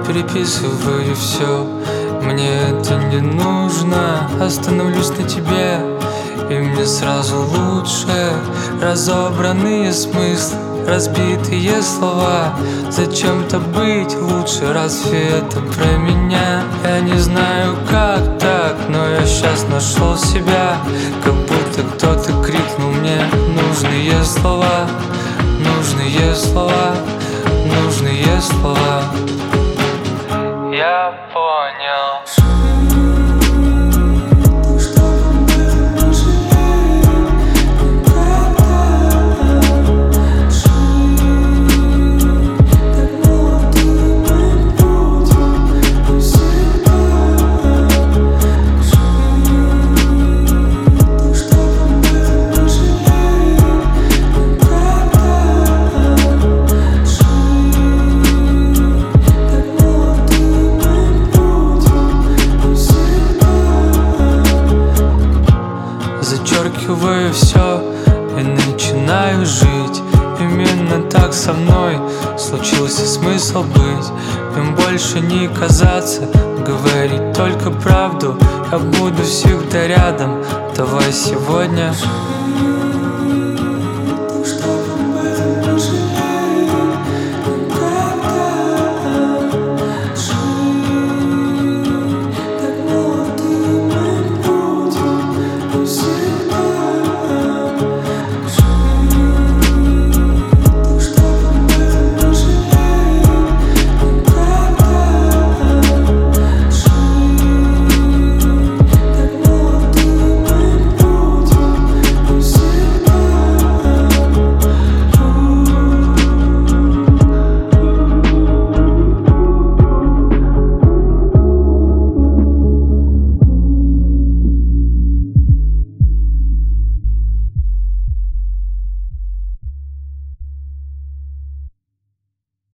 переписываю все. Мне это не нужно, остановлюсь на тебе, и мне сразу лучше. Разобранные смыслы, разбитые слова. Зачем-то быть лучше, разве это про меня? Я не знаю, как так, но я сейчас нашел себя. Как будто кто-то крикнул мне нужные слова, нужные слова, нужные слова. Я понял. Зачеркиваю все и начинаю жить. Именно так со мной случился смысл быть. Им больше не казаться, говорить только правду. Я буду всегда рядом, давай сегодня.